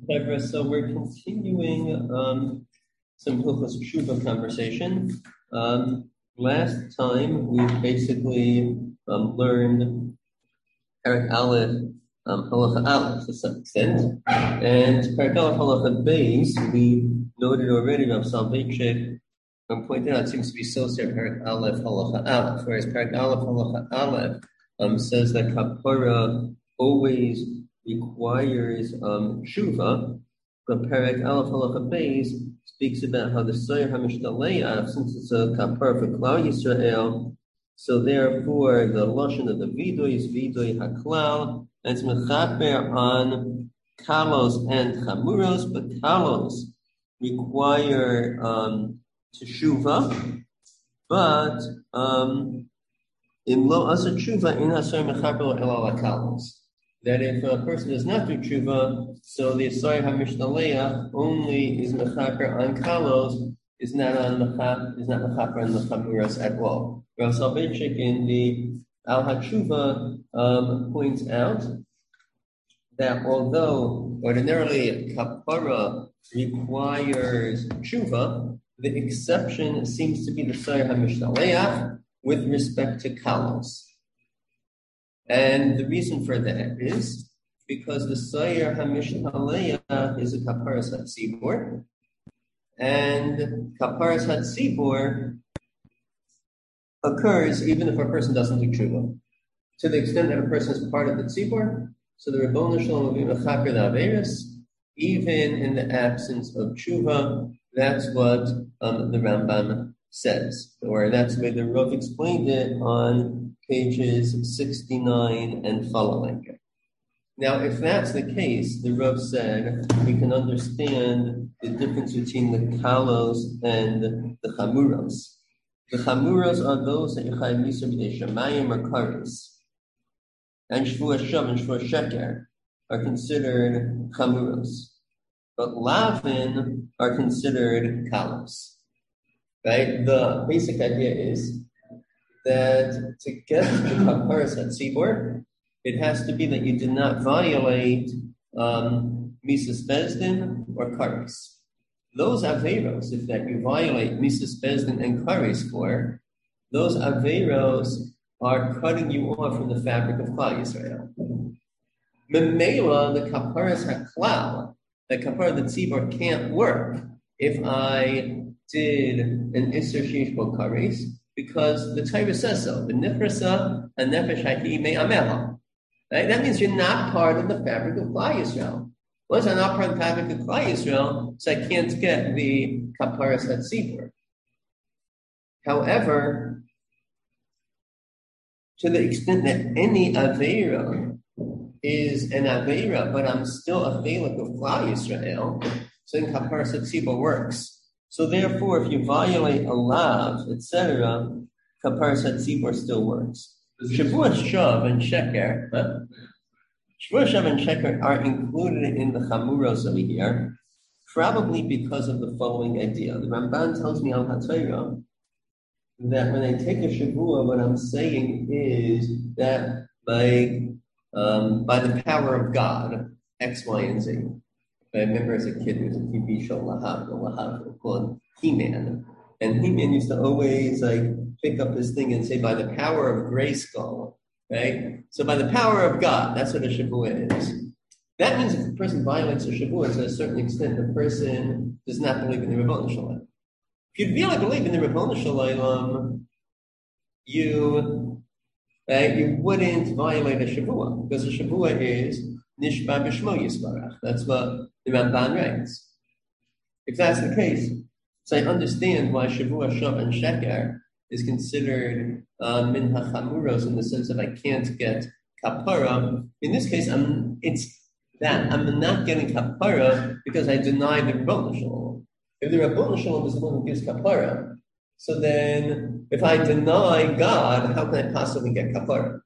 Deborah, so we're continuing some Hilchos Tshuva conversation. Last time we basically learned Perek Aleph, Halacha Aleph to some extent, and Perek Aleph Halacha Beis we noted already. Rav Soloveitchik pointed out it seems to be associated Perek Aleph Halacha Aleph, whereas Perek Aleph Halacha Aleph says that kapara always requires tshuva, but Perek Aleph Halacha Beis speaks about how the Soyer HaMishtaleach, since it's a kapara for Klal Yisrael, so therefore the lashon of the vidoy is vidoy haklal, and it's mechaper on kalos and chamuros, but kalos require teshuva, but in lo asa tshuva in hasoyer mechaper lo elal kalos. That if a person does not do tshuva, so the Soyer HaMishtaleach only is mechaper on kalos, is not mechaper on the chamuros at all. Rav Soloveitchik in the Al HaTshuva points out that although ordinarily a kapara requires tshuva, the exception seems to be the Soyer HaMishtaleach with respect to kalos. And the reason for that is because the Soyer HaMishtaleach is a kaparas hatzibur, and kaparas hatzibur occurs even if a person doesn't do tshuva. To the extent that a person is part of the tzibur, so the Rebbeinu Shalom will be mechaper the averos, even in the absence of tshuva. That's what the Rambam says, or that's the way the Rav explained it on pages 69 and following. Now, if that's the case, the Rav said we can understand the difference between the kalos and the chamuros. The chamuros are those that Yechayim Yisur b'dei Shamayim or karis, and Shvua Shav and Shvua Sheker are considered chamuros, but lavin are considered kalos. Right? The basic idea is that to get the kaparas hatzibur, it has to be that you did not violate Misas Bezdin or Karis. Those averos, if that you violate Misas Bezdin and Karis for, those averos are cutting you off from the fabric of Klal Yisrael. Memela, the kaparas haklal, the kapara the tzibur can't work if I did an Isser Shishbo Karis, because the Torah says so. The Nifrasa and Nefesh Haki Me Ameha. Right? That means you're not part of the fabric of Klal Yisrael. Once I'm not part of the fabric of Klal Yisrael, so I can't get the Kaparas Hatzibur. However, to the extent that any Aveira is an Aveira, but I'm still a Chalik of Klal Yisrael, so then Kaparas Hatzibur works. So therefore, if you violate a lav, etc., kaparas hatzibur still works. Shavua Shav and Sheker, Shavua Shav and Sheker are included in the chamuros over here, probably because of the following idea. The Ramban tells me al HaTorah that when I take a Shavua, what I'm saying is that by the power of God, X, Y, and Z. I remember as a kid, there was a TV show, Lahav, called He-Man. And He-Man used to always pick up this thing and say, by the power of Grayskull, right? So by the power of God, that's what a Shavua is. That means if a person violates a Shavua, to a certain extent, the person does not believe in the Rebbeinu Shalom. If you really believe in the Rebbeinu Shalom, you wouldn't violate a Shavua, because a Shavua is Nishba B'Shmo Yisbarach. That's what the Ramban writes. If that's the case, so I understand why Shavua Shav and Sheker is considered min hachamuros in the sense that I can't get kapara. In this case, I'm not getting kapara because I deny the Rebbeinu Shalom. If the Rebbeinu Shalom is the one who gives kapara, so then if I deny God, how can I possibly get kapara?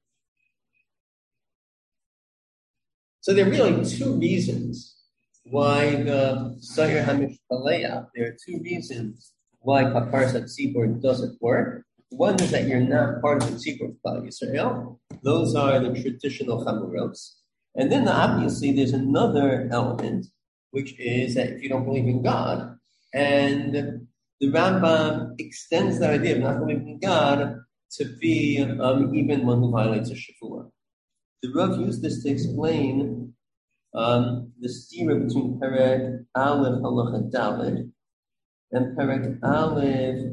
So there are really two reasons why the Soyer HaMishtaleach, there are two reasons why kaparas hatzibur doesn't work. One is that you're not part of the tzibur of Klal Yisrael. Those are the traditional chamuros. And then obviously there's another element, which is that if you don't believe in God, and the Rambam extends that idea of not believing in God to be even one who violates a Shavua. The Rav used this to explain the stira between Perek Aleph Halacha Daled and Perek Aleph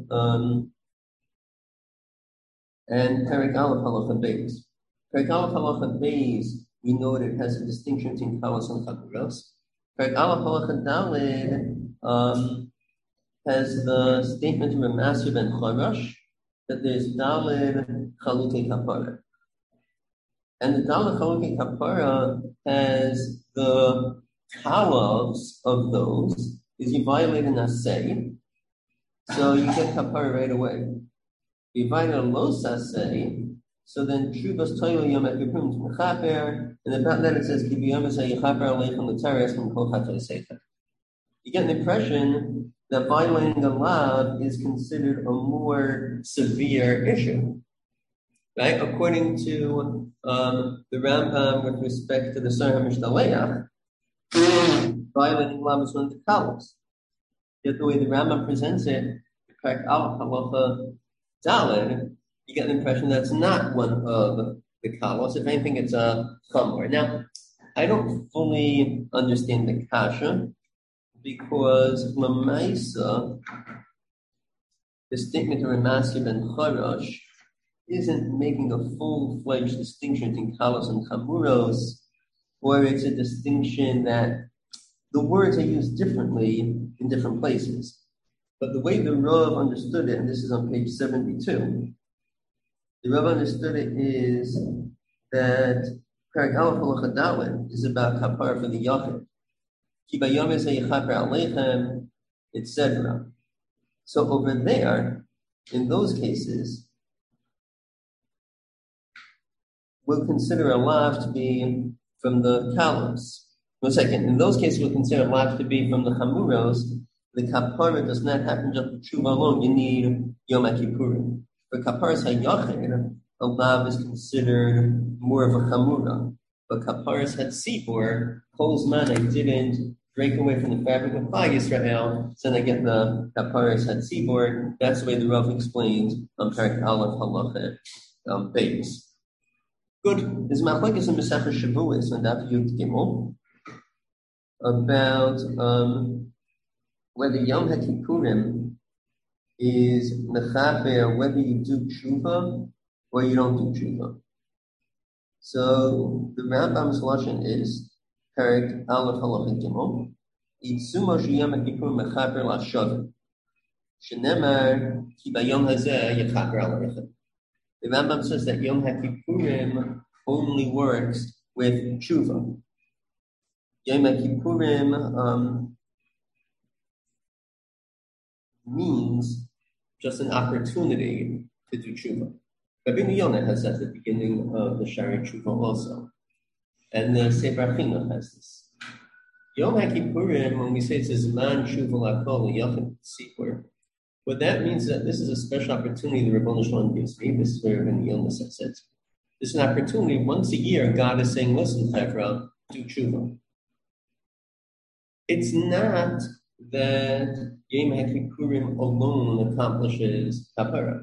Halacha Beis. Perek Aleph Halacha Beis, we know that it has a distinction between Kalos and Chaburos. Perek Aleph Halacha Daled has the statement of Ramasya ben Chorash that there's Daled Chalukei Kapara. And the Daled Chalukei Kapara has the kalos of those, is you violate an asay, so you get kapara right away. You violate a los asay, so then Shuvas Toyo Yom HaKippurim to Mechaper, and about that it says, Ki b'yom asay yichaper aleichem l'tares from kol chatay sefer. You get an impression that violating a lav is considered a more severe issue, right? According to the Rambam with respect to the Sarah Mishdaleach, violating lav is one of the kalos. Yet the way the Rambam presents it, Perek Aleph Halacha Daled, you get the impression that's not one of the kalos. If anything, it's a chamor. Now, I don't fully understand the kasha, because Lamaisa, the statement of Ramasya ben Chorash, isn't making a full-fledged distinction between kalos and chamuros, or it's a distinction that the words are used differently in different places. But the way the Rav understood it, and this is on page 72, the Rav understood it is that Perek Aleph Halacha Daled is about kapara for the yachid. Ki b'yom asay yichaper aleichem, etc. So over there, in those cases, we'll consider a lav to be from the kalos. One second. In those cases, we'll consider a lav to be from the chamuros. The kapara does not happen just for tshuva alone. You need Yom HaKippurim. For kaparas hayachid, a lav is considered more of a chamura. But kaparas hatzibur, kol zman I didn't break away from the fabric of Klal Yisrael, so then I get the kaparas hatzibur. That's the way the Rav explains on Perek Aleph Halacha Beis. Good. There's machlokes in Masechah Shavuos on Daf Yud Gimel about whether Yom HaKippurim is mechaper, whether you do tshuva or you don't do tshuva. So the Rambam's lashon is Perek Aleph Halacha Gimel Itzumo sheyom HaKippurim mechaper la'shavim shenemar ki bayom hazeh yechaper aleichem. The Rambam says that Yom HaKippurim only works with tshuva. Yom HaKippurim means just an opportunity to do tshuva. Rabbeinu Yonah has that at the beginning of the Shari Tshuva also. And the Sefer Chinuch has this. Yom HaKippurim, when we say it's a Zman Tshuva L'Kol L'Yachid Tzipur, what that means is that this is a special opportunity the Ribono Shel Olam gives me. This is where Rabbeinu Yonah says it. This is an opportunity. Once a year, God is saying, listen, Chevra, do tshuva. It's not that Yom HaKippurim alone accomplishes kapara.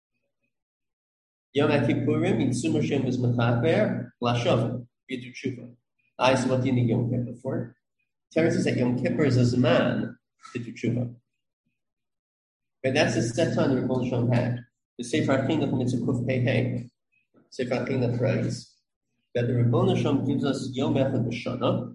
Yom HaKippurim, Yitzum Hashem is mechaper, l'shavim, you do tshuva. So what do you need Yom Kippur for? Terence says that Yom Kippur is a zman to do tshuva. But that's the set time the Ribono Shel Olam had. The Sefer Chinuch Mitzvah Kuf Pei Hey. Sefer Chinuch writes that the Ribono Shel Olam gives us Yom Echad B'Shana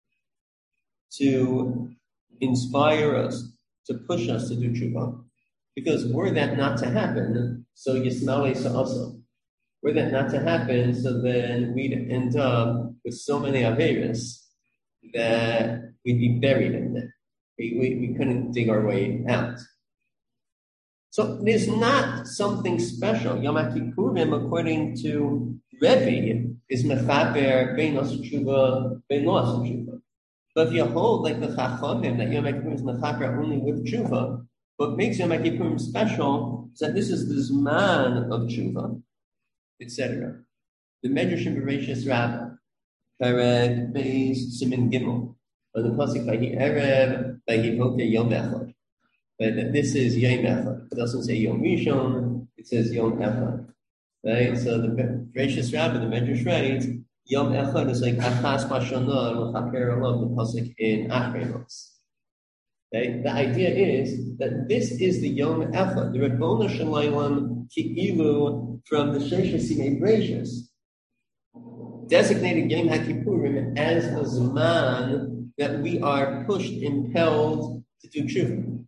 to inspire us, to push us to do tshuva. Because were that not to happen, so Yismael also. Were that not to happen, so then we'd end up with so many Averis that we'd be buried in them. We couldn't dig our way out. So there's not something special. Yom HaKippurim, according to Rebbe, is mechaper bein osu tshuva, bein lo osu tshuva. But if you hold like the Chachamim that Yom HaKippurim is mechaper only with tshuva, what makes Yom HaKippurim special is that this is the zman of tshuva, etc. The Medrash in Bereshis Rabbah, Perek Beis Siman Gimel, On the pasuk Vahi Erev, Vahi Hoke Yom Echad. But this is Yom Echad. It doesn't say Yom Rishon, it says Yom Echad. Right? So the gracious Rabbi, the Medrash writes, Yom Echad is like Achas Bashana L'chaper Olav, the pasuk in Achrei. Okay? The idea is that this is the Yom Echad, the Rabbona Shalaylam Ki'ilu from the Sheshes Simei Gracious, designated Yom HaKippurim as a Zman that we are pushed, impelled to do tshuva.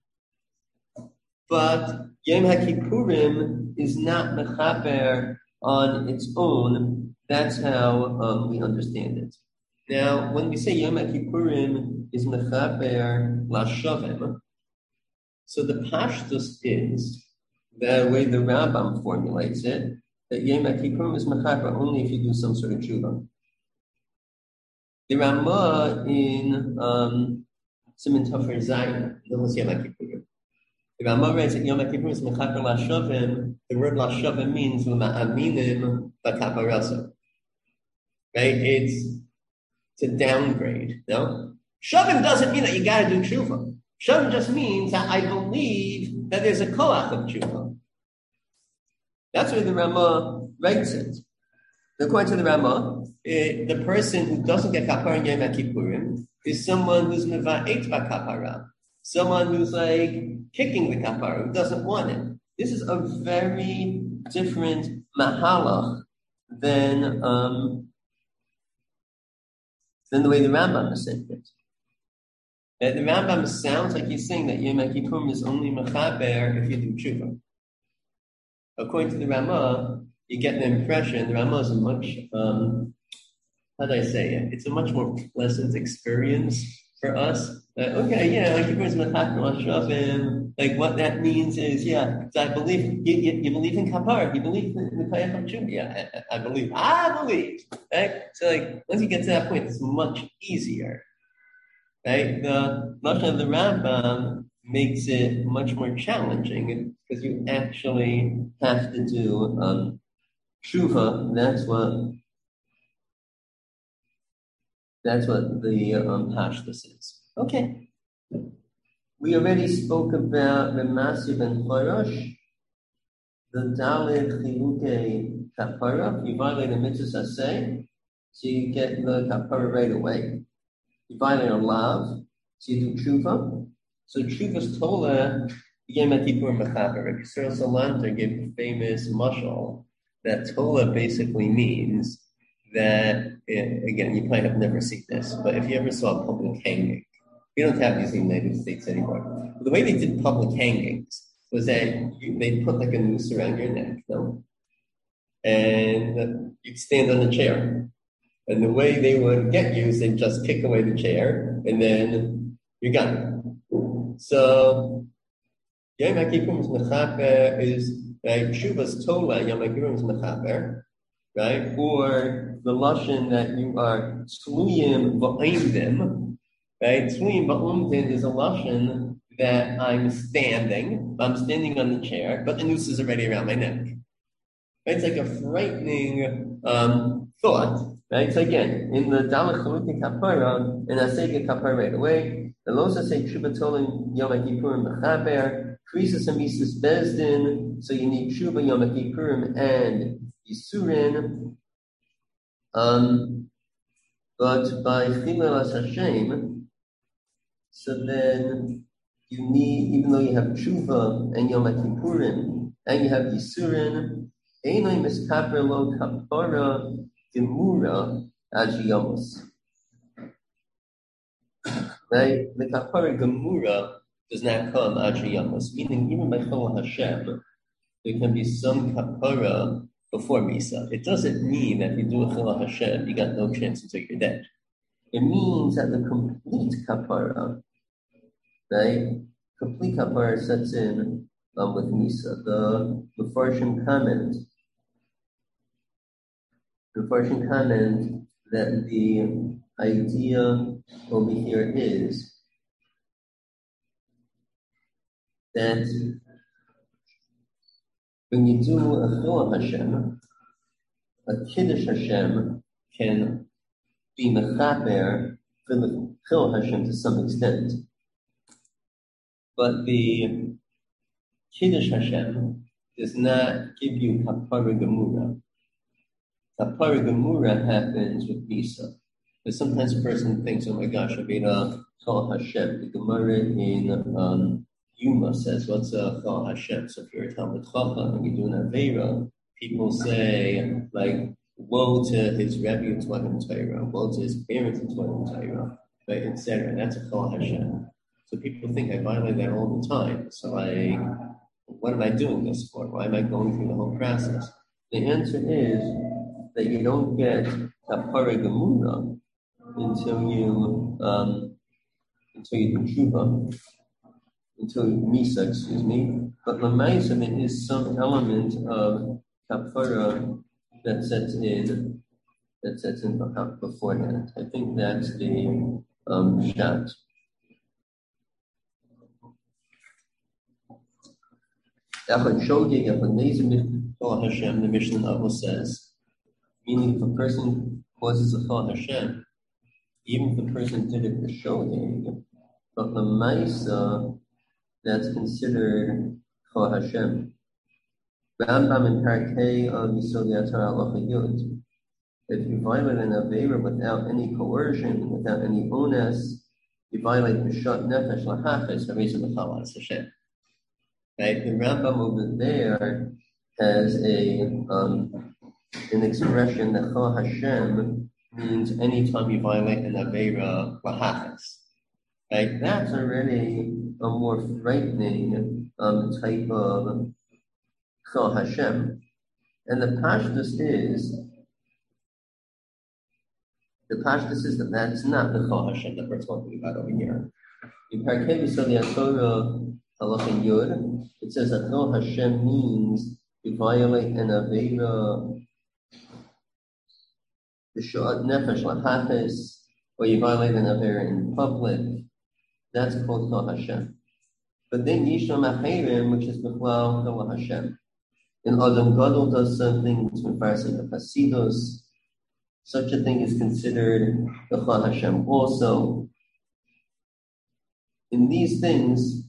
But Yom HaKippurim is not mechaper on its own. That's how we understand it. Now, when we say Yom HaKippurim is mechaper lashavim, so the pashtus is, the way the Rambam formulates it, that Yom HaKippurim is mechaper only if you do some sort of tshuva. The Ramah in Siman Tafar Zayin, Yom HaKippurim. The Ramah writes that Yom HaKippurim is mechaper lashavim. The word lashavim means l'ma'aminim b'kaparasa. Right? It's a downgrade. No? Shavim doesn't mean that you got to do tshuva. Shavim just means that I believe that there's a koach of tshuva. That's where the Ramah writes it. According to the Ramah, the person who doesn't get kapara in Yom HaKippurim is someone who's meva'et b'kapara, someone who's like kicking the kapara, who doesn't want it. This is a very different mahalach than the way the Rambam is saying it. The Rambam sounds like he's saying that Yom HaKippurim is only mechaber if you do tshuva. According to the Ramah, you get the impression the Ramah is a much, how do I say it? It's a much more pleasant experience for us. Okay, yeah, Yom HaKippurim is mechaber lashavim. Like what that means is, yeah, so I believe you believe in kapara, you believe in the koach of tshuva. Yeah, I believe. Right? So like once you get to that point, it's much easier. Right? The lashon of the Rambam makes it much more challenging because you actually have to do tshuva. That's what the pashtus is. Okay. We already spoke about Ramasi ben Chorosh, the Dalit Chiluke Kapara. You violate a mitzvah aseh, so you get the kapara right away. You violate a lav, so you do tshuva. So tshuva's tola, Yom HaKippurim mechaper. Yisrael Salanter gave a famous mashal that tola basically means that, again, you probably have never seen this, but if you ever saw a public hanging, we don't have these in the United States anymore. But the way they did public hangings was that they'd put like a noose around your neck, no? And you'd stand on a chair. And the way they would get you is they'd just kick away the chair, and then you're gone. So, Yom HaKippurim is mechaper is, right, Shuvas Tola, Yom HaKippurim is mechaper, right? Or the lashon that you are tzluyim v'oimdim, right? Tzluyim v'oimdim is a lashon that I'm standing on the chair, but the noose is already around my neck. Right? It's like a frightening thought. Right? So again, in the Dalach Chaluti Kapara, and I say the Kapara right away, the Losa say Tshuva Tolim Yom HaKippurim Mechaber, Krisis Amisis Bezdin, so you need Tshuva Yom HaKippurim and Yisurin. But by Chilel As Hashem, so then you need, even though you have Tshuva and Yom HaKippurim, and you have Yisurin, Einoi Miskaper Lo Kapara Gemura Ajiyamos. Right? The Kapara Gemura does not come Ajiyamos, meaning even by Chol Hashem, there can be some Kapara before Misa. It doesn't mean that if you do a Chol Hashem, you got no chance until you're dead. It means that the complete Kapara, right? Complete Kapara sets in with Misa. The Mefarshim comment that the idea over here is that when you do a Chil Hashem, a Kiddush Hashem can be mechaper Chil Hashem to some extent. But the Kiddush Hashem does not give you Kapara Gemura. Kapara Gemura happens with Misa. But sometimes a person thinks, oh my gosh, Aveda Chal Hashem. The Gemara in Yuma says, what's a Chal Hashem? So if you're a Talmud Chacham and you do an Avera, people say, like, woe to his Rebbe who taught him Torah, woe to his parents who taught him Torah, right, etc. That's a Chal Hashem. So people think I violate that all the time. So what am I doing this for? Why am I going through the whole process? The answer is that you don't get Kapara Gemura until you do Tshuva, until Misa, excuse me. But Lamaisa, there is some element of Kapara that sets in beforehand. I think that's the Pshat. The Mishnah Avos says, meaning if a person causes a Chal Hashem, even if the person did it for shogeg, but the Maisa, that's considered Chal Hashem. Rambam in Parakeh of Yisod Yatzar Halacha Yud. If you violate an Aveira without any coercion, without any onus, you violate B'shat Nefesh L'Hafez Harei L'Chal Hashem. Right? The Rambam over there has an expression that Chal Hashem means anytime you violate an Aveira L'Hafez. Right? That's already a more frightening type of Chal Hashem. And the Pashtus is that that's not the Chal Hashem that we're talking about over here. In Parakeh Yisod Yatzar Halacha Yud, it says that Chal Hashem means you violate an Aveira B'shat Nefesh L'Hafez, or you violate an Aveira in public. That's called Chal Hashem. But then Yisham Achirim, which is B'chlal Chal Hashem. And Adam Gadol does something, it's Mefarsim the Hasidus. Such a thing is considered the Chal Hashem also. In these things,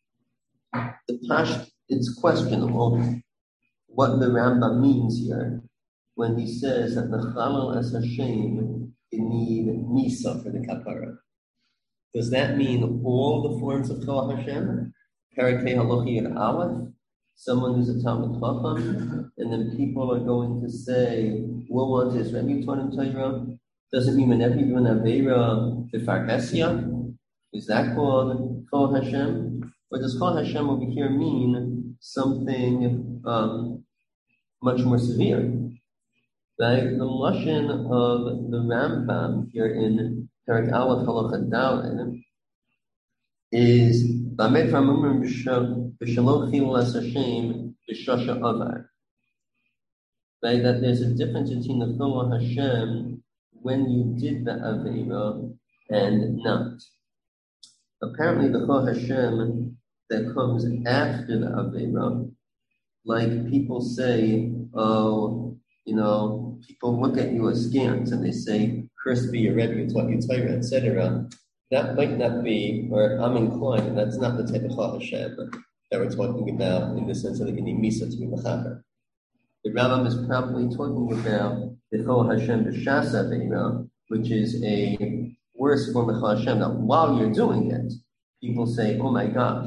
it's questionable what the Rambam means here when he says that the Chalal as Hashem, you need Misa for the Kapara. Does that mean all the forms of Chal Hashem? Parakeh Halacha Yud Aleph? Someone who's a Talmud Chacham, and then people are going to say, "What was his Rebbe taught him Torah?" Doesn't mean whenever you do an Aveira B'farkesia, is that called Chal Hashem? Or does Chal Hashem over here mean something much more severe? Right? The lashon of the Rambam here in Perek Aleph Halacha Daled is Bamet Ramumim B'Shalom Chil Es Hashem B'Shasha Avar. Right? That there's a difference between the Chil Hashem when you did the Aveira and not. Apparently, the Chil Hashem that comes after the Aveira, like people say, oh, people look at you askance and they say, "Cursed be your Rebbe who taught you Torah," etc. That might not be, or I'm inclined, and that's not the type of Chal Hashem that we're talking about in the sense that you need Misa to be Mechaber. The Rambam is probably talking about the Chal Hashem B'Shas Aveira, which is a worse form of Chal Hashem. Now, while you're doing it, people say, "Oh my gosh,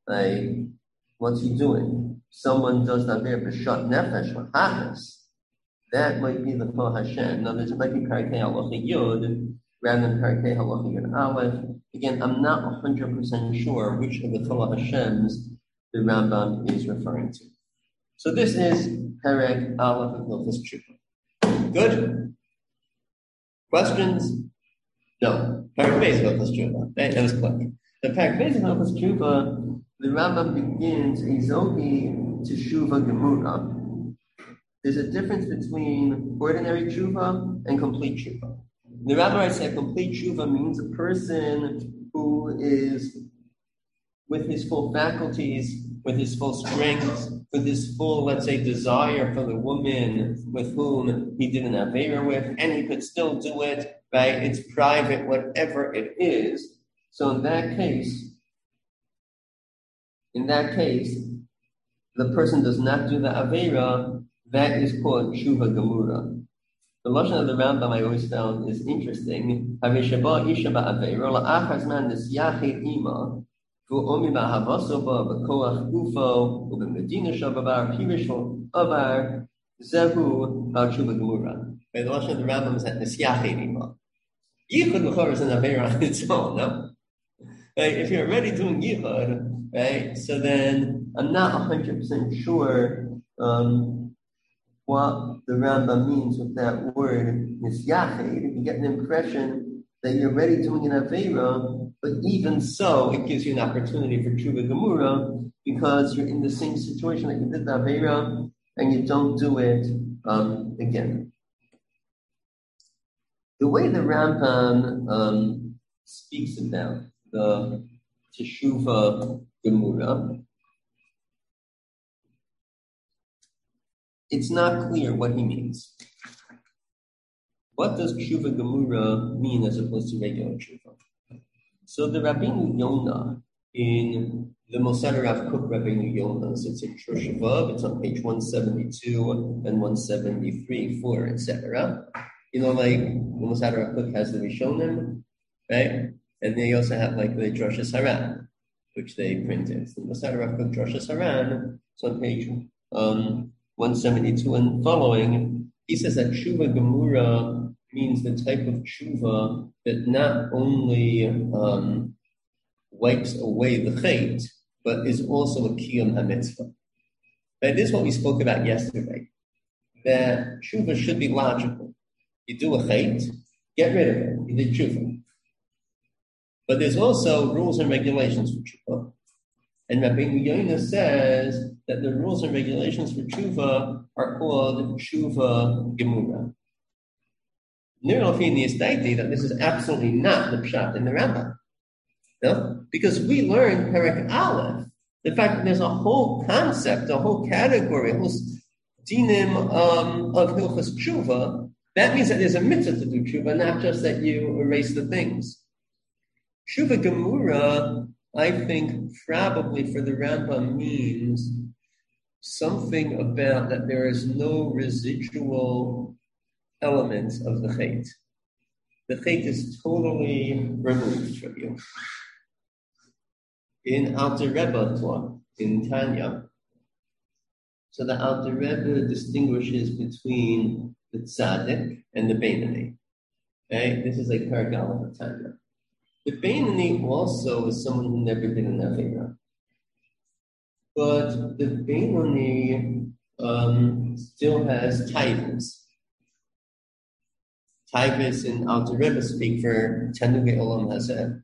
what's he doing?" Someone does that there B'Shat Nefesh L'Hafez. That might be the Chal Hashem. Now, it might be Parakeh Halacha Yud rather than Parakeh Halacha Yud Aleph. Again, I'm not 100% sure which of the Chal Hashems the Rambam is referring to. So this is Perek Aleph of Hilchos Tshuva. Good? Questions? No. Perek Beis of Hilchos Tshuva. That was quick. The Perek Beis of Hilchos Tshuva, the Rambam begins Izogi Teshuva Gemura. There's a difference between ordinary tshuva and complete tshuva. The rabbi said complete tshuva means a person who is with his full faculties, with his full strength, with his full, let's say, desire for the woman with whom he did an aveira with, and he could still do it right? It's private, whatever it is. So in that case, the person does not do the Aveira, that is called Tshuva Gemura. The Lashon of the Rambam I always found is interesting. The Lashon of the Rambam is that Nisyachet Ima. Yichud L'chor is an Aveira on its own, no? Right? If you're already doing Yichud, right, so then I'm not 100% sure what the Rambam means with that word Nisyachet. You get an impression that you're already doing an Aveira, but even so, it gives you an opportunity for Tshuva Gemura because you're in the same situation that you did the Aveira and you don't do it again. The way the Rambam speaks about the Teshuvah Gemura, it's not clear what he means. What does Tshuva Gemura mean as opposed to regular Tshuva? So the Rabbeinu Yonah in the Mosad Rav Kook Rabbeinu Yonah, so it's in Shoshevav, it's on page 172 and 173, 4, etc. You know, like the Mosad Rav Kook has the Rishonim, right? And they also have like the Droshes Haran, which they printed. So the Mosad Rav Kook Droshes Haran, it's on page 172 and following. He says that Tshuva Gemura means the type of tshuva that not only wipes away the chait, but is also a kiyum hamitzvah. That is what we spoke about yesterday. That tshuva should be logical. You do a chait, get rid of it. You did tshuva. But there's also rules and regulations for tshuva. And Rabbeinu Yonah says that the rules and regulations for tshuva are called tshuva gemura. Nirofini is stating that this is absolutely not the pshat in the Rambam. No? Because we learned Perek Aleph, the fact that there's a whole concept, a whole category, a whole dinim of Hilchas Tshuva. That means that there's a mitzvah to do tshuva, not just that you erase the things. Tshuva Gemura, I think, probably for the Rambam means something about that there is no residual elements of the chait. The chait is totally removed from you. In Alter Rebbe Torah, in Tanya, so the Alter Rebbe distinguishes between the tzaddik and the beinoni. Okay? This is like Perek Aleph of Tanya. The beinoni also is someone who never did an Aveira. But the beinoni still has taivas. Taivas in Alter Rebbe speak for Tanugei Olam Hazeh.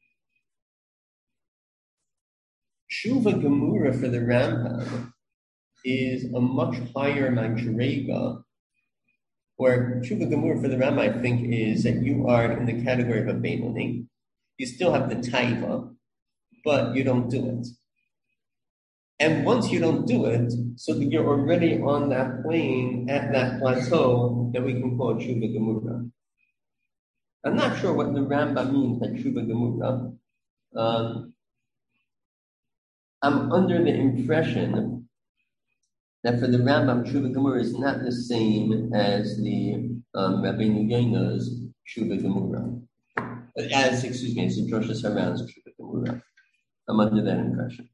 Tshuva Gemura for the Rambam is a much higher madrega, where Tshuva Gemura for the Rambam, I think, is that you are in the category of a beinoni. You still have the taiva, but you don't do it. And once you don't do it, so that you're already on that plane, at that plateau, that we can call Tshuva Gemura. I'm not sure what the Rambam means by Tshuva Gemura. I'm under the impression that for the Rambam, Tshuva Gemura is not the same as the Rabbeinu Yonah's Tshuva Gemura. As the Droshes Haran's Tshuva Gemura. I'm under that impression.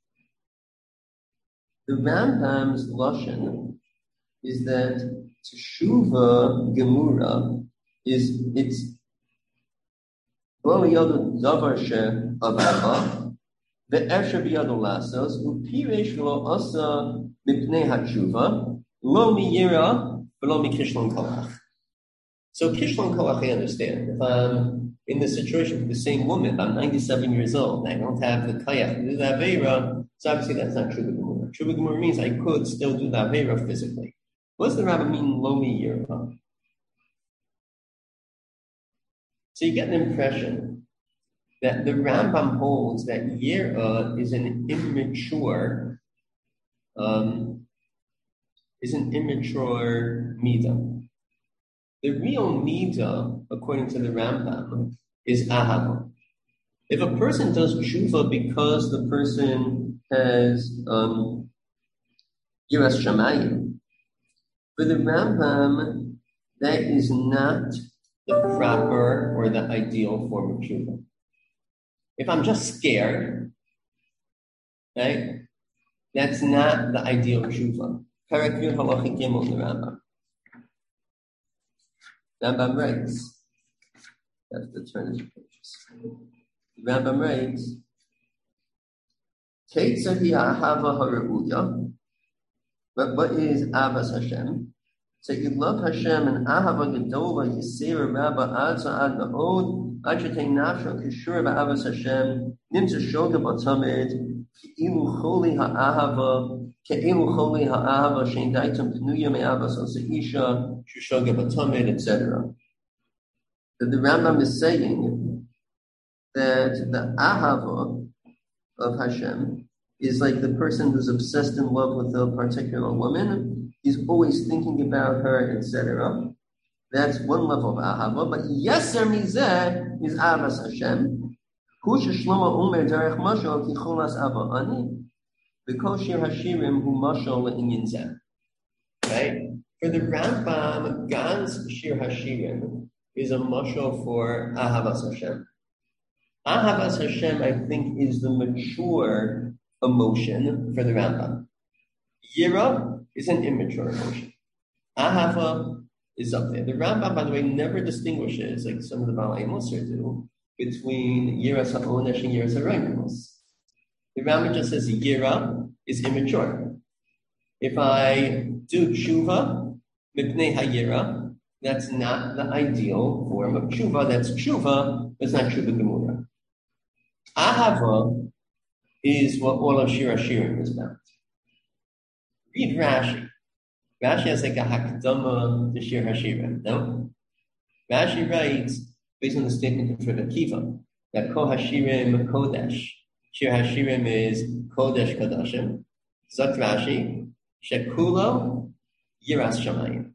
The Rambam's lashon is that Teshuva Gemura it's Boliyadu Davar She Avava ve'Ersha Biyadu Lasos uPiresh Lo Asa Mipnei HaTshuva Lo Miyira V'Lo Mikishlon Kolach. So Kishlon Kolach, I understand. If I'm in the situation with the same woman, I'm 97 years old, and I don't have the kayach to do the Aveira, so obviously that's not Tshuva Gemura. Tshuva Gemura means I could still do the Aveira physically. What does the Rambam mean, Lo Miyira? So you get an impression that the Rambam holds that Yira is an immature midah. The real midah of according to the Rambam, is ahava. If a person does tshuva because the person has yiras shamayim, for the Rambam, that is not the proper or the ideal form of tshuva. If I'm just scared, right, that's not the ideal tshuva. Parak Yud Halacha Gimel in the Rambam. Rambam writes, that's the turn of the pages. Rambam writes, Ketzad hi ahava hara'uya. But what is Avas Hashem? So you love Hashem and ahava gedola yisera rabba adza ad na'od ad shetei nafsho kishur ba'avas Hashem nimtza shoga b'tamid ke'ilu choli ha'ahava shein daitum pnuya me'avas osa isha shushoga b'tamid, etc. That the Rambam is saying that the ahava of Hashem is like the person who's obsessed in love with a particular woman. He's always thinking about her, etc. That's one level of ahava. But yeser mizeh is avas Hashem. Hu sheshlomo umer derech mashal ki cholas ava ani v'kol shir hashirim hu mashal le'inyin zeh. Right? For the Rambam, Gan's shir hashirim is a mashal for ahavas Hashem. Ahavas Hashem, I think, is the mature emotion for the Rambam. Yira is an immature emotion. Ahava is up there. The Rambam, by the way, never distinguishes, like some of the Baalei Musar do, between Yiras HaOnesh and Yiras HaRaimus. The Rambam just says Yira is immature. If I do tshuva, mipnei hayira, that's not the ideal form of tshuva. That's tshuva, but it's not tshuva gemura. Ahava is what all of Shir HaShirim is about. Read Rashi. Rashi has like a hakdama to Shir HaShirim, no? Rashi writes, based on the statement of Rabbi Akiva, that Kol HaShirim Kodesh. Shir HaShirim is Kodesh Kodashim. Zot Rashi, Shekulo Yiras Shamayim.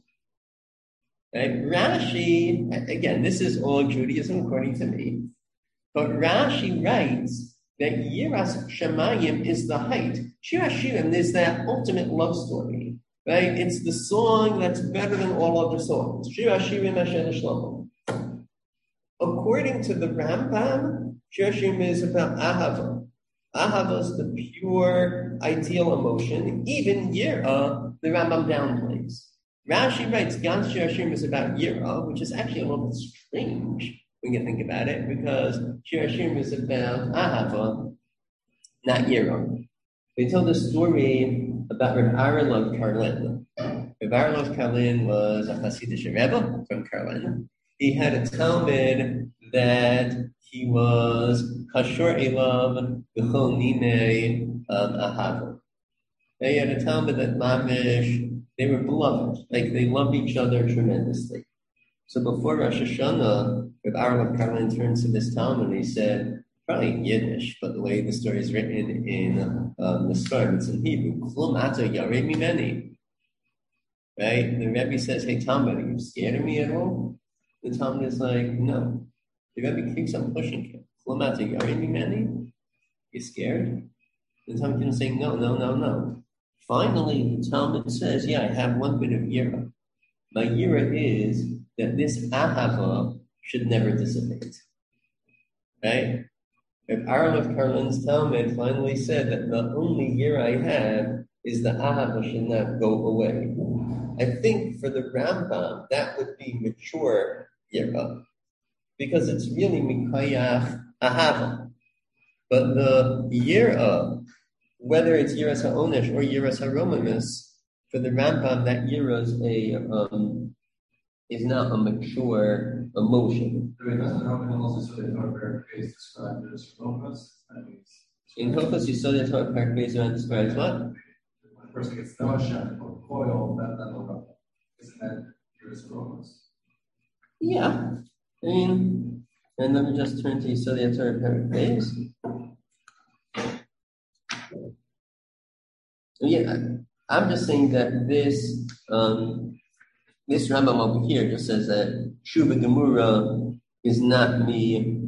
Right? Rashi, again, this is all Judaism according to me, but Rashi writes that Yiras Shamayim is the height. Shir HaShirim is that ultimate love story, right? It's the song that's better than all other songs. Shir HaShirim Asher Shlomo. According to the Rambam, Shir HaShirim is about Ahava. Ahava is the pure, ideal emotion. Even Yira, the Rambam downplays. Rashi writes, Gan Shir HaShirim is about Yira, which is actually a little bit strange when you think about it, because Shir HaShirim is about Ahava, not Yira. They tell the story about Reb Aaron of Karlin. Reb Aaron of Karlin was a Hasidic Rebbe from Karlin. He had a Talmud that he was Kashur Elav B'chol Nimei Ahava. They had a Talmud that Mamish, they were beloved, like they loved each other tremendously. So before Rosh Hashanah, Reb Aaron of Karlin turns to this Talmud and he said, probably in Yiddish, but the way the story is written in the story, it's in Hebrew. Klum ato yarei mimeni. Right? The Rebbe says, hey, Talmud, are you scared of me at all? The Talmud is like, no. The Rebbe keeps on pushing him. Klum ato yarei mimeni? You scared? The Talmud is saying, no. Finally, the Talmud says, yeah, I have one bit of yira. My yira is that this ahava should never dissipate. Right? If Aaron of Karlin's Talmud finally said that the only yira I have is the ahava should not go away. I think for the Rambam, that would be mature yira, because it's really mikayach ahava. But the yira, whether it's yiras ha'onesh or yiras ha'romamis, for the Rambam, that yira is not a mature emotion. In Hilchos Yisodei Torah Parak Beis Ran describes what? When a person gets Dasha or coil, isn't that yiras ha'romamis? Yeah. I mean, and let me just turn to Yisodei Torah Parak Beis. Yeah, I'm just saying that this Rambam over here just says that Shuva Gemura is not me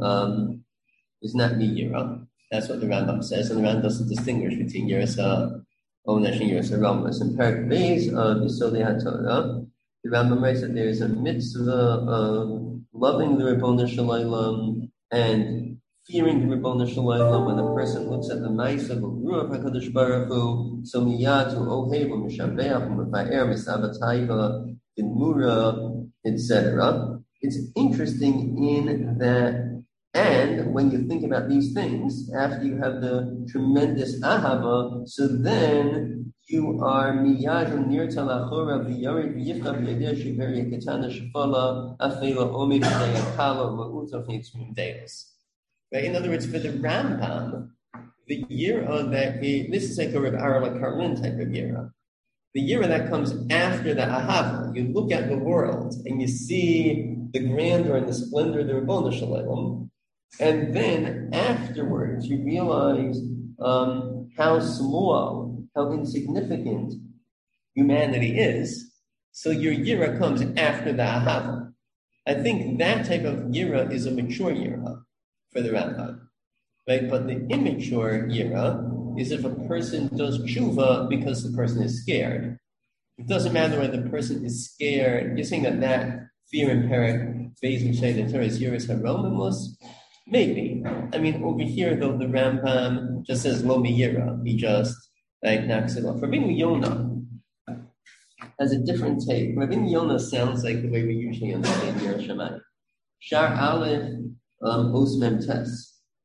Yira. That's what the Rambam says, and the Rambam doesn't distinguish between Yerasa Onesh and Yerasa Rambam. In Parak Beis of Yisodei HaTorah, the Rambam writes that there is a mitzvah of loving the Ribono Shel Olam and fearing the Ribono Shel Olam when a person looks at the Ma'aseh of Ruach HaKadosh Baruch Hu, so miyad hu ohev u'mishabeach u'mefa'er misavatayva Gemura, etc. It's interesting in that, and when you think about these things, after you have the tremendous ahava, so then you are miyad nirta lachora v'yarid v'yifcha v'yadeh shiveri ketana shefala afela omi v'dei akala v'uta v'yitzum deus. Right? In other words, for the Rambam, the yira that this is like a Reb Aharon Karlin type of yira. The yira that comes after the ahava, you look at the world and you see the grandeur and the splendor of the Ribono Shel Olam, and then afterwards you realize how small, how insignificant humanity is. So your yira comes after the ahava. I think that type of yira is a mature yira for the Rambam, right? But the immature yira is if a person does tshuva because the person is scared. It doesn't matter whether the person is scared. You're saying that fear in Parak Beis which say the Torah is Yiras HaRomimus? Maybe. I mean, over here, though, the Rambam just says Lo Miyira. He just knocks it off. Rabbeinu Yonah has a different take. Rabbeinu Yonah sounds like the way we usually understand Yiras Shamayim. Shar Aleph Os Mem Tes.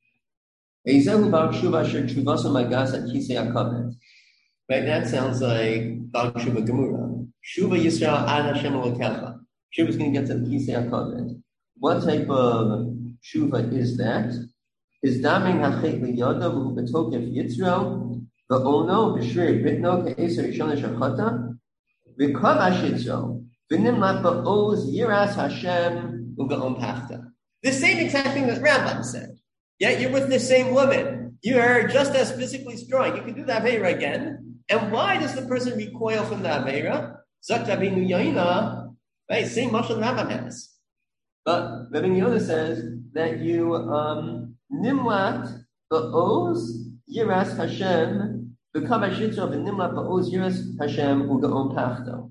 Ezehu Bar Shuva Asher Tshuvasa Magasa Kisei HaKavod. Right, that sounds like Bar Shuva Gemura. Shuva Yisrael Ad Hashem Elokecha. Shuva's going to get to the Kisei HaKavod. What type of Shuva is that? Is Daming Hachet Liyada V'hu B'tokef Yitzrael V'ono B'shrei B'tno K'eser Yishon Shachata V'kav Ashitzo V'nimlat Ba'oz Yiras Hashem U'ga'on Pachta. The same exact thing that Rambam said. Yet you're with the same woman. You are just as physically strong. You can do the Aveira again. And why does the person recoil from the Aveira? Zak Rabbeinu Yonah, right? Same mashal Rambam has. But Rabbeinu Yonah says that you nimlat ba'oz yiras Hashem become a shitzo v'nimlat ba'oz yiras Hashem u'ga'on pachto.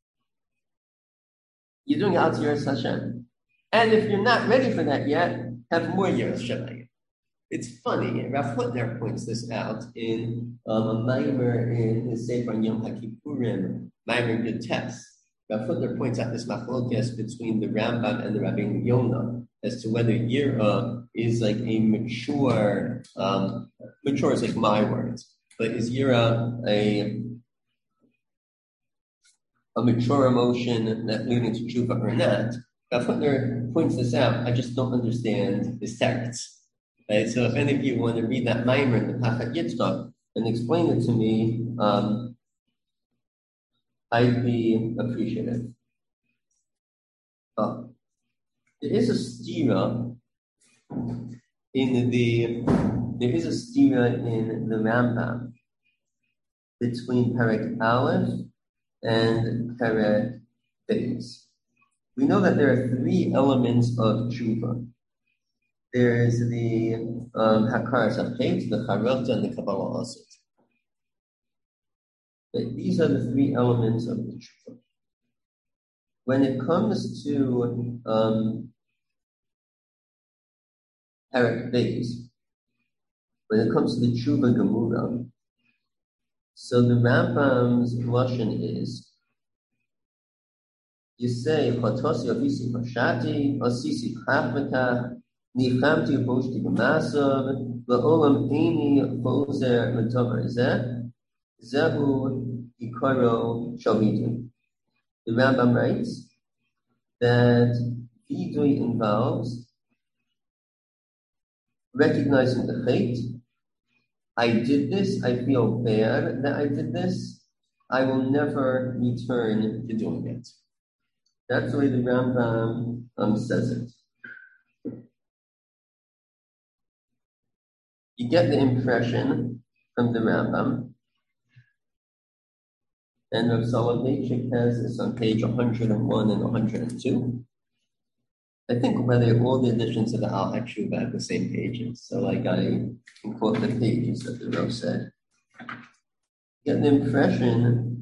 You're doing out yiras Hashem. And if you're not ready for that yet, have more yiras Shemayim. It's funny, Rav Hutner points this out in a Maimer in his Sefer on Yom HaKippurim, Maimer Gutes. Rav Hutner points out this machlokes between the Rambam and the Rabbeinu Yonah as to whether Yira is like a mature is like my words, but is Yira a mature emotion that leading to tshuva or not? Rav Hutner points this out. I just don't understand his texts. Right? So if any of you want to read that Maimer in the Pachat Yitzchak and explain it to me, I'd be appreciative. There is a stira in the Rambam between Perek Aleph and Perek Beis. We know that there are three elements of tshuva. There is the Hakaras HaChet, the Charata, and the Kabbalah Asut. These are the three elements of the tshuva. When it comes to Perek Beis, when it comes to the tshuva Gemura, so the Rambam's lashon is, you say, Chatosi avisi pashati, asisi chafmeta, nichamti uposhti b'masav, la'olam eini pozer l'tover zeh, zehu ikaro shalvidui. The Rambam writes that vidui involves recognizing the chait. I did this, I feel bad that I did this, I will never return to doing it. That's the way the Rambam says it. You get the impression from the Rambam, and Rav Soloveitchik has this on page 101 and 102, I think whether all the editions of the Al HaTshuva have the same pages. So like I can quote the pages that the Rav said. Get the impression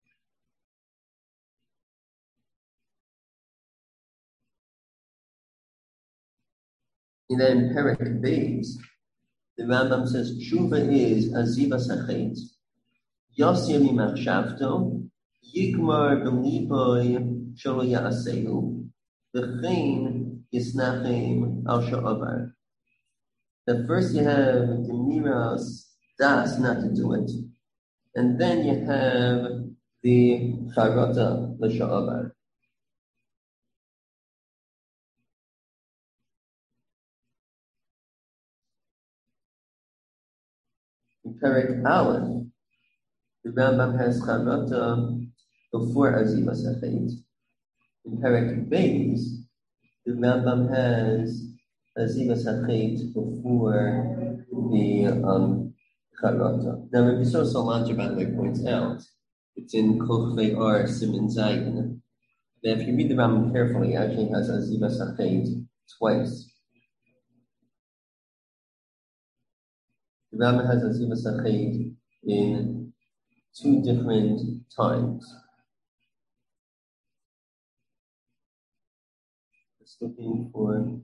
in the empiric base, the Rambam says Tshuva is Aziva Sachet, Yosir Mimachshavto, Yigmar B'liboy Sholo Ya'aseu, V'chein Yisnachem Al Sha'avar. That first you have Gemiras Das not to do it, and then you have the Charata L'Sha'avar. In Perek Aleph, the Rambam has Charata before Aziva Sachet. In Perek Beis, the Rambam has Aziva Sachet before the Charata. Now, Rabbi Yisrael Salanter, by the way, points out, it's in Kochvei Ar Siman Zayin, that if you read the Rambam carefully, it actually has Aziva Sachet twice. The Rambam has Aziva Sachet in two different times. Just looking for.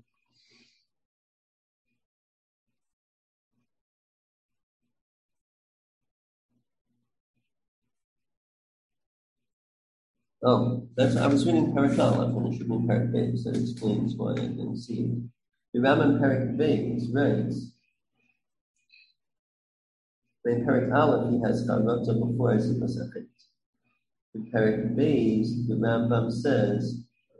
Oh, I was reading Perek Aleph and it should be Perek Beis. That explains why I didn't see it. The Rambam Perek Beis writes, in Perek Aleph he has Charata before Aziva Sachet. In Perek Beis, the Rambam says,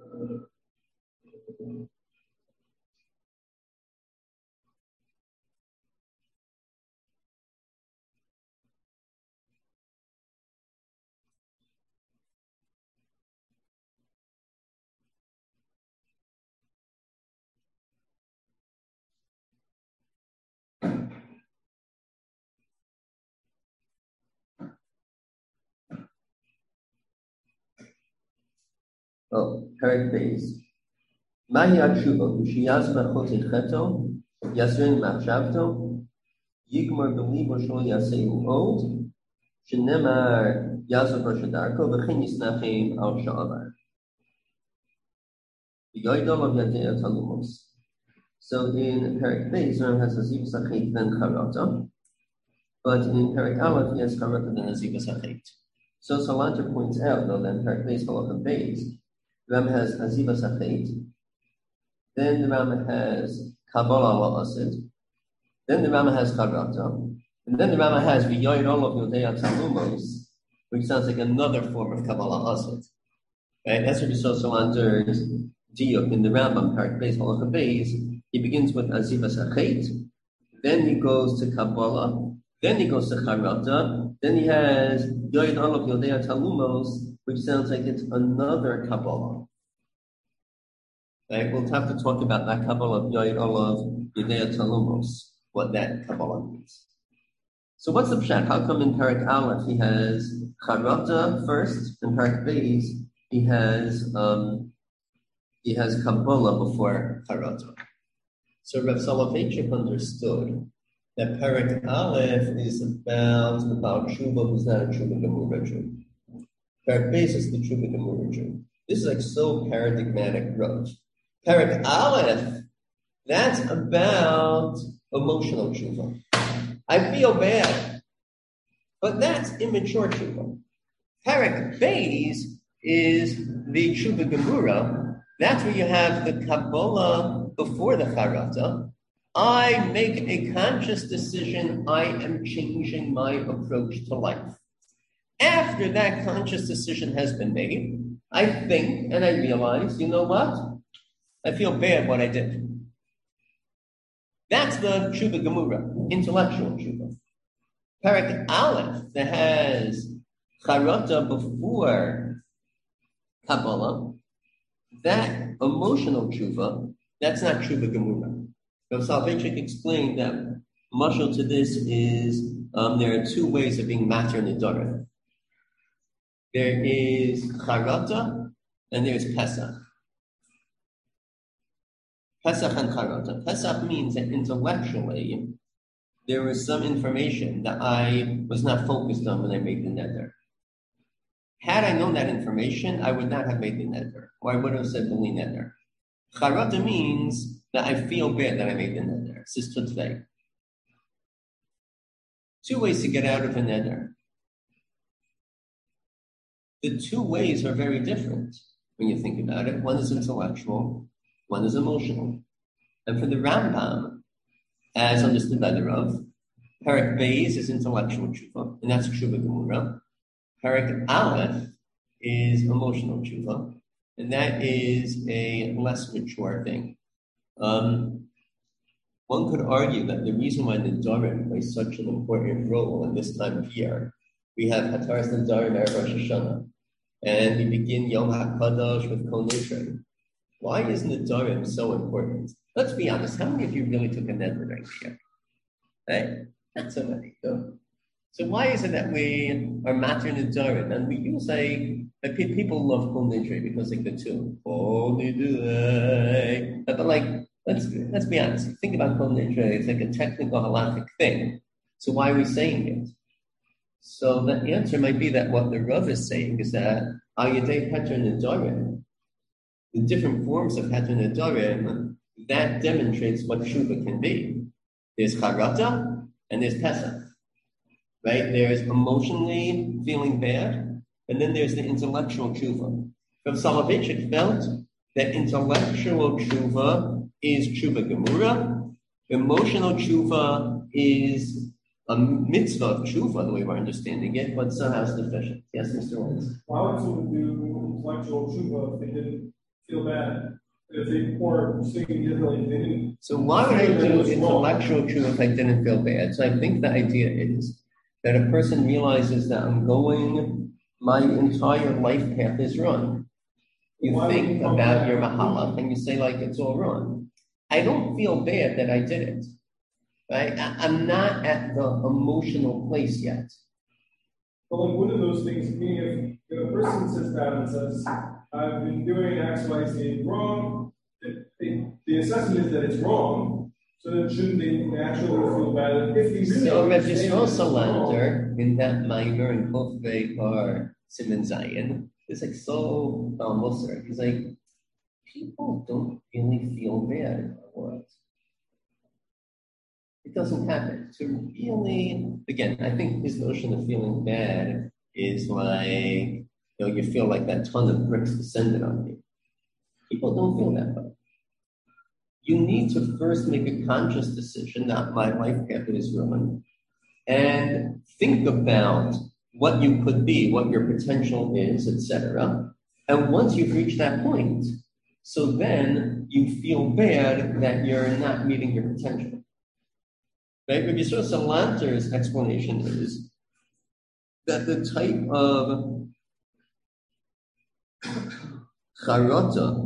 Perek Beis. Mahi Atshuva, Ushiyaz Machote Cheto, Yasrin Machshavto, Yigmar B'libo Shol Yaseu Od, Shenemar Yazav Roshadarko, V'chein Yisnachem Al Sha'avar. V'yoidol of Yadei Talumos. So in Perek Beis, Ram has Aziva Sachet then Charata, but in Perek Aleph he has Charata then Aziva Sachet. So Salanter points out, though, that in Perek Beis, Halacha Beis, Ram has Aziva Sachet, then the Rama has Kabbalah La'asid, then the Rama has Charata, and then the Rama has V'yoyed Olav Yodei Talumos, which sounds like another form of Kabbalah Asid. Right? That's what we saw Salanter's Diyuk in the Rambam, Perek Beis, Halacha Beis. He begins with Aziva Sachet, then he goes to Kabbalah, then he goes to Charata, then he has Yoyed Olav Yodei Talumos, which sounds like it's another Kabbalah. Right? We'll have to talk about that Kabbalah of Yoyed Olav Yodei Talumos, what that Kabbalah means. So what's the pshat? How come in Perek Aleph he has Charata first, and Perek Beis he has Kabbalah before Charata? So Rav Soloveitchik understood that Perek Aleph is about Tshuva who's not a Tshuva Gemura Jew. Perek Beis is the Tshuva Gemura Jew. This is like so paradigmatic growth. Perek Aleph, that's about emotional Tshuva. I feel bad, but that's immature Tshuva. Perek Beis is the Tshuva Gemura. That's where you have the Kabbalah before the Charata. I make a conscious decision. I am changing my approach to life. After that conscious decision has been made, I think and I realize, you know what? I feel bad what I did. That's the Tshuva Gemura, intellectual Tshuva. Perek Aleph that has Charata before Kabbalah, that emotional Tshuva, that's not Tshuva Gemura. Rav Soloveitchik explained that mashal to this is there are two ways of being matter nidara. There is Charata and there is Pesach. Pesach and Charata. Pesach means that intellectually there was some information that I was not focused on when I made the neder. Had I known that information, I would not have made the neder, or I would have said b'li neder. Charata means that I feel bad that I made the neder. Sis tutvei. Two ways to get out of a neder. The two ways are very different when you think about it. One is intellectual, one is emotional. And for the Rambam, as understood by the Rav, Perek Beis is intellectual tshuva, and that's tshuva gemura. Perek Aleph is emotional tshuva, and that is a less mature thing. One could argue that the reason why Nedarim plays such an important role in this time of year, we have Hataras Nedarim Erev Rosh Hashanah, and we begin Yom HaKadosh with Kol Nidre. Why is Nedarim so important? Let's be honest, how many of you really took a neder right here? Right? Not so many. No? So why is it that we are matter Nedarim? And we use people love Kol Nidre because like the tune. Kol Nidre. But like, let's be honest. Think about Kol Nidre, it's like a technical halakhic thing. So why are we saying it? So the answer might be that what the Rav is saying is that Al Yedei Peter Nedarim, the different forms of Peter Nedarim, that demonstrates what tshuva can be. There's charata and there's pesach, right? There's emotionally feeling bad, and then there's the intellectual tshuva. Rav Soloveitchik felt that intellectual tshuva is tshuva gemura, emotional tshuva is a mitzvah of tshuva, the way we're understanding it, but somehow it's deficient. Yes, Mr. Wentz? Why would someone do intellectual tshuva if they didn't feel bad? If they pour singing differently, they didn't. So why would I do intellectual tshuva if I didn't feel bad? So I think the idea is that a person realizes that my entire life path is wrong. You think about your mahalach and you say like it's all wrong. I don't feel bad that I did it. Right? I'm not at the emotional place yet. But like one of those things, meaning if a person sits down and says, I've been doing X, Y, Z wrong, the assessment is that it's wrong, so then shouldn't they naturally feel bad? If you really so Rav Yisrael Salanter, in that minor and Kofvei or Simon Zion, is like so Musar. He's like, people don't really feel bad in our world. It doesn't happen. To really, again, I think his notion of feeling bad is like, you feel like that ton of bricks descended on you. People don't feel that way. You need to first make a conscious decision that my life path is ruined, and think about what you could be, what your potential is, etc. And once you've reached that point, so then you feel bad that you're not meeting your potential. Right? Rabbi Yisrael Salanter's explanation is that the type of charata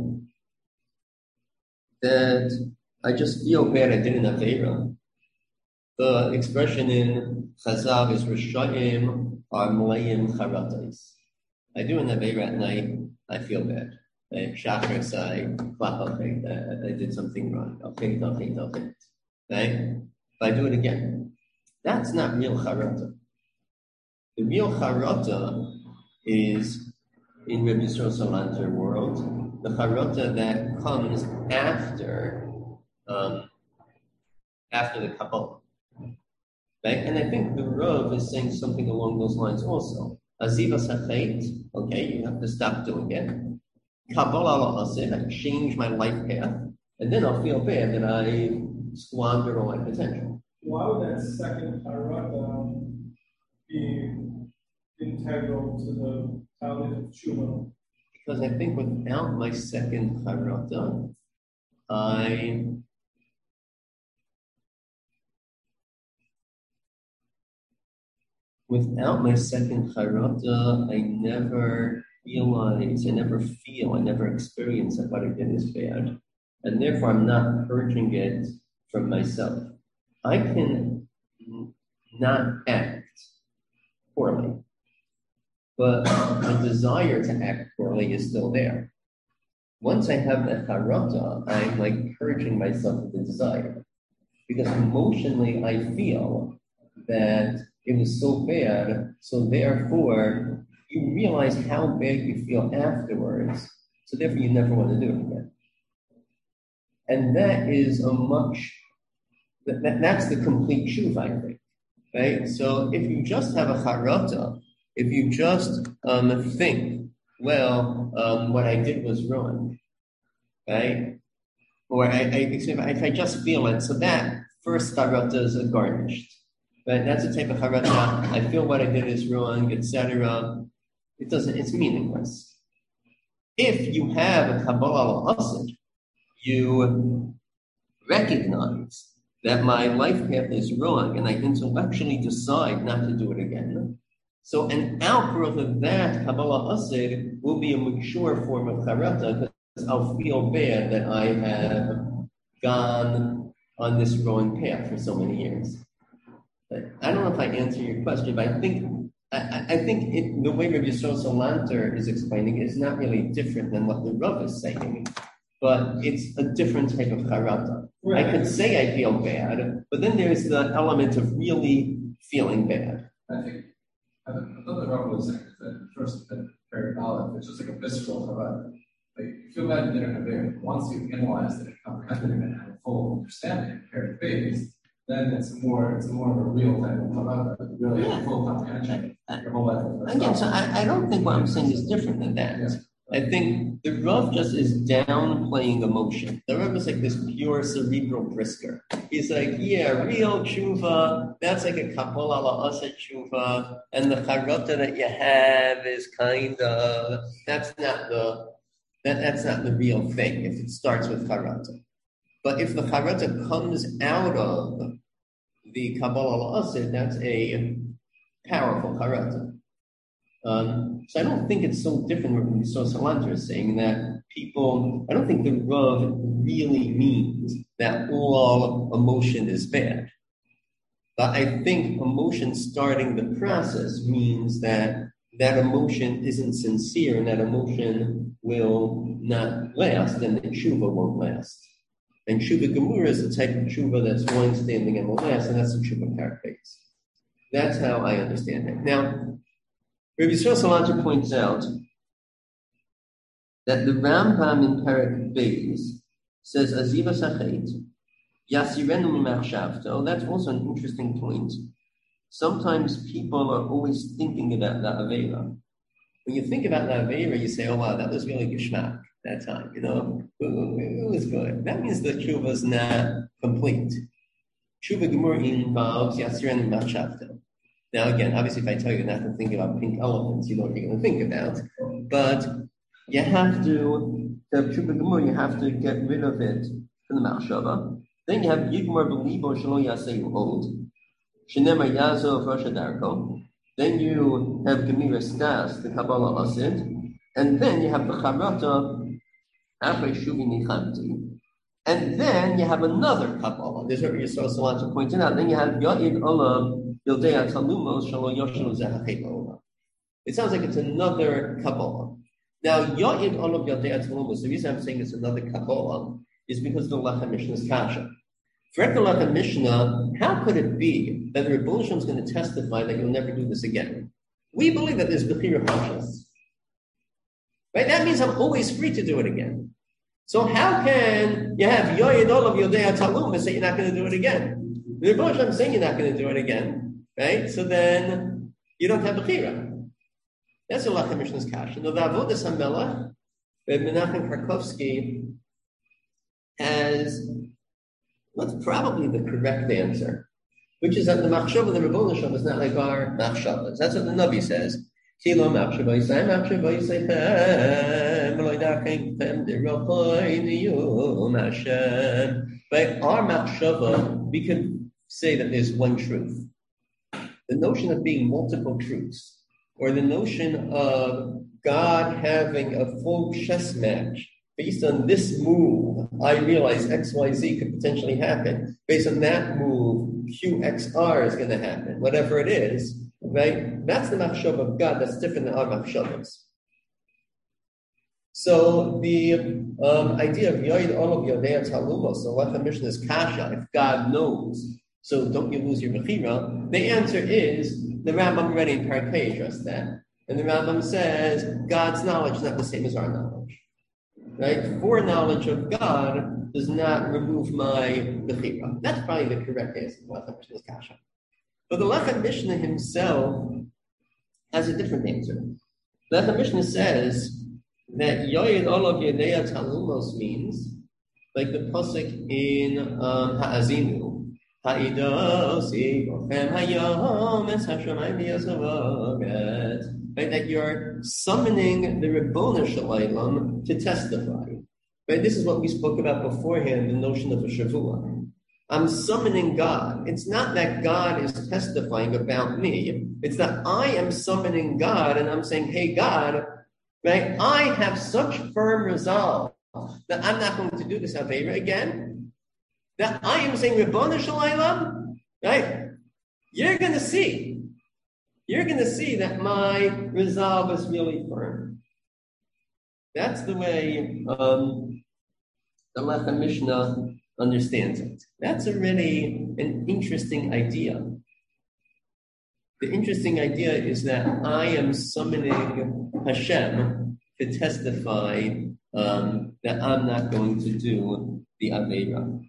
that I just feel bad I did in Aveira. The expression in Chazal is Rishayim are Malayim Charatais. I do an Aveira at night, I feel bad. Shachris, I clap, I did something wrong. Okay. Right? But I do it again. That's not real charata. The real charata is in Rabbi Yisrael Salanter world, the charata that comes after the Kabbalah. Right? And I think the Rav is saying something along those lines also. Aziva Sachet, okay, you have to stop doing it. Kabbalah Asif, I change my life path, and then I'll feel bad that I squandered all my potential. Why would that second charata be integral to the Talmud of Tshuva? Because I think without my second charata, I never realize, I never feel, I never experience that what I did is bad. And therefore I'm not purging it from myself. I can not act poorly, but the desire to act poorly is still there. Once I have the charata, I'm like purging myself of the desire. Because emotionally I feel that it was so bad, so therefore you realize how bad you feel afterwards, so therefore you never want to do it again. And that is that's the complete truth, I think. Right? So if you just have a charata, if you just think, well, what I did was wrong, right? Or if I just feel it, so that first charata is garnished. Right? That's a type of charata. I feel what I did is wrong, etc. It's meaningless. If you have a Kabbalah al-Asad, you recognize that my life path is wrong and I intellectually decide not to do it again. So an outgrowth of that Kabbalah Asad will be a mature form of charata because I'll feel bad that I have gone on this wrong path for so many years. But I don't know if I answer your question, but I think the way Rabbi Yisrael Salanter is explaining it is not really different than what the Rav is saying, but it's a different type of charata. Right. I could say I feel bad, but then there's the element of really feeling bad. I thought the Rav was saying that first, very valid. It's just like a visceral charata. Like you feel bad in a very. Once you analyze it and comprehend it and have a full understanding, paired phase, then it's more of a real type of charata. Really a full comprehension. Your whole life. Again, so I don't think what I'm saying is different than that. Yeah. I think the Rav just is downplaying emotion. The Rav is like this pure cerebral brisker. He's like, yeah, real tshuva, that's like a Kabbalah al-Asad tshuva, and the charata that you have is kind of, that's not the real thing if it starts with charata. But if the charata comes out of the Kabbalah al-Asad, that's a powerful charata. So I don't think it's so different from what Salanter is saying that I don't think the Rav really means that all emotion is bad. But I think emotion starting the process means that emotion isn't sincere and that emotion will not last and the tshuva won't last. And tshuva gemura is the type of tshuva that's long-standing and will last, and that's the tshuva paraphrase. That's how I understand it. Now, Rabbi Yisrael Salanter points out that the Rambam in Perek Beis says, Aziva Sachet, Yasirenu Mimachshavto. That's also an interesting point. Sometimes people are always thinking about the Avera. When you think about the Avera, you say, oh wow, that was really Geshmak that time, it was good. That means the tshuva is not complete. Tshuva Gemur involves Yasirenu Mimachshavto. Now, again, obviously, if I tell you not to think about pink elephants, you know what you're going to think about. But you have to have tshuva gemur, you have to get rid of it from the machshava. Then you have yigmar b'libo shelo yasehu od, shenemar yazov rosh hadarko. Then you have gemira stas, the Kabbalah Asad, and then you have the charata after shuvi nichamti. And then you have another Kabbalah. This is what Yisrael Salanter pointed out. Then you have Ya'id Olam. It sounds like it's another Kabbalah. Now, Ya'id Olav Yodei Talumos, the reason I'm saying it's another Kabbalah is because the Lechem Mishnah's kasha. For the Lechem Mishnah, how could it be that the Rebbe is going to testify that you'll never do this again? We believe that there's Bechira Hashas. Right? That means I'm always free to do it again. So how can you have Ya'id Olav Yodei Talumos and say you're not going to do it again? The Rebbe I'm saying you're not going to do it again. Right? So then you don't have Bechira. That's the Lechem Mishnah's kasha. Now, the Avodas HaMelech, Menachem Karkovsky, has what's probably the correct answer, which is that the Machshava, the Rebbe Shalom, is not like our Machshavas. That's what the Navi says. Kilo Machshava Yisai, Machshava Yisai Pem, Eloidachem Pem, Derachoi Niyum Hashem. By our Machshava, we could say that there's one truth. The notion of being multiple truths, or the notion of God having a full chess match based on this move, I realize XYZ could potentially happen. Based on that move, QXR is going to happen, whatever it is, right? That's the machshav of God that's different than our machshavas. So the idea of Yoid Olav Yodea Talumos, so what the mission is Kasha, if God knows, so don't you lose your Mechira? The answer is, the Rambam already in Parakeh addressed that. And the Rambam says, God's knowledge is not the same as our knowledge. Right? Foreknowledge of God does not remove my Mechira. That's probably the correct answer to what the mission is Kasha. But the Lechem Mishnah himself has a different answer. The Lechem Mishnah says, that Yoyin Olav Yedea Talumos means, like the pasuk in Ha'azinu, Ha'idosi Bochem Hayom Es Hashemayim V'Yosavavet, right? That you're summoning the Ribbona Shalaylam to testify. Right? This is what we spoke about beforehand, the notion of a Shavua. I'm summoning God. It's not that God is testifying about me. It's that I am summoning God and I'm saying, hey God, right? I have such firm resolve that I'm not going to do this Aveira again. That I am saying, Ribbona Shalaylam, right? You're going to see that my resolve is really firm. That's the way the Lechem Mishnah understands it. That's already an interesting idea. The interesting idea is that I am summoning Hashem to testify that I'm not going to do the Aveira.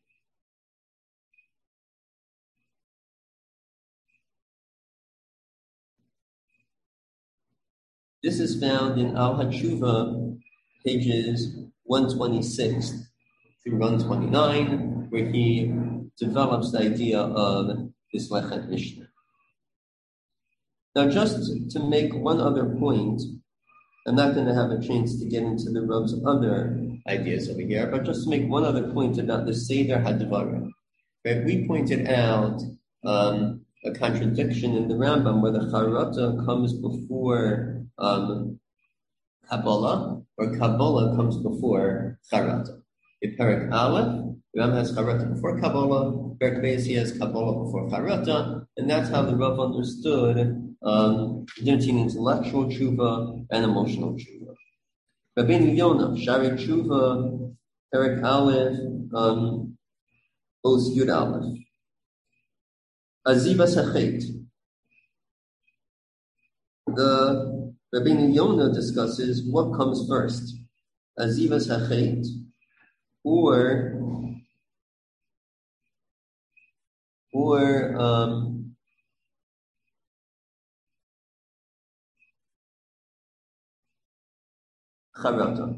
This is found in Al HaTshuva, pages 126 through 129, where he develops the idea of this Lechem Mishnah. Now, just to make one other point, I'm not going to have a chance to get into the Rav's other ideas over here, but just to make one other point about the Seder HaDvarim. Right? We pointed out a contradiction in the Rambam where the Charata comes before Kabbalah, or Kabbalah comes before Charata. In Perek Aleph, the Rambam has Charata before Kabbalah, Perek Beis he has Kabbalah before Charata, and that's how the Rav understood between intellectual tshuva and emotional tshuva. Rabbeinu Yonah, Shari Tshuva, Perek Aleph, Oz Yud Aleph. Azivas HaChet. The Rabbeinu Yonah discusses what comes first, Azivas HaChet, or Charata.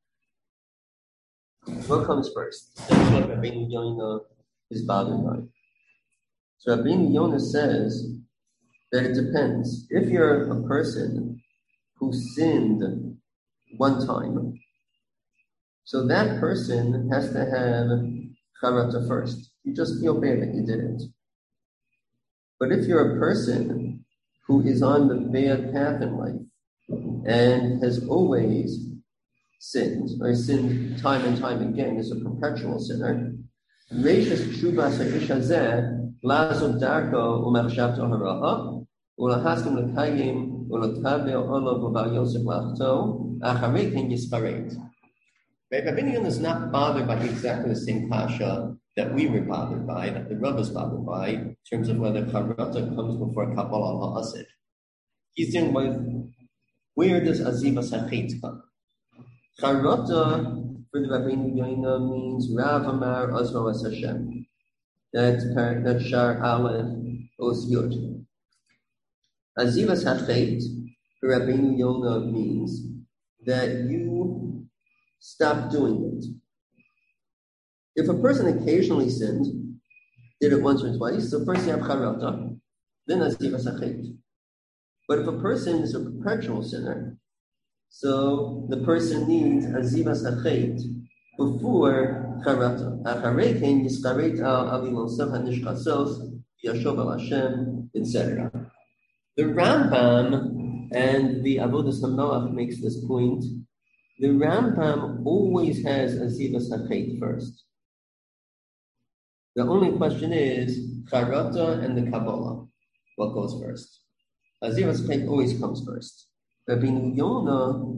What comes first? That's what Rabbeinu Yonah is bothered by. So Rabbeinu Yonah says that it depends. If you're a person who sinned one time, so that person has to have Charata first. You just feel bad that you did it. But if you're a person who is on the bad path in life and has always sinned, or sinned time and time again, is a perpetual sinner, Reishas Tshuvas HaIsh Hazeh Lazov Darko Umachshavto Haraha Ulahaskim Lekayim Ulatabe Olav Uval Yosef Lachto Acharei Ken Yispareit. Rabbeinu Yonah is not bothered by exactly the same kasha that we were bothered by, that the Rav was bothered by, in terms of whether Charata comes before Kabbalah Ha'asid. He's dealing with where does Azivas HaChet come? Charata for the Rabbeinu Yonah means Rav Amar Azro Es Hashem. That's Shar Aleph Os Yud. Azivas HaChet for Rabbeinu Yonah means that you stop doing it. If a person occasionally sinned, did it once or twice, so first you have Charata, then Azivas HaChet. But if a person is a perpetual sinner, so the person needs Azivas HaChet before Charata. Acharei ken yiskareit al avilonsav hanishchasos yashov al Hashem, etc. The Rambam and the Avodas HaMelech makes this point. The Rambam always has Azivas HaChet first. The only question is Charata and the Kabbalah. What goes first? Azivas HaChet always comes first. Rabbeinu Yonah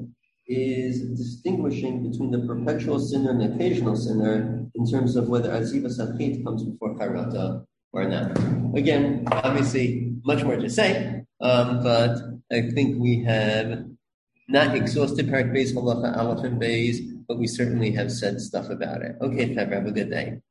is distinguishing between the perpetual sinner and the occasional sinner in terms of whether azivas achit comes before karata or not. Again, obviously, much more to say, but I think we have not exhausted Parak Beis Halacha Aleph and Beis, but we certainly have said stuff about it. Okay, February, have a good day.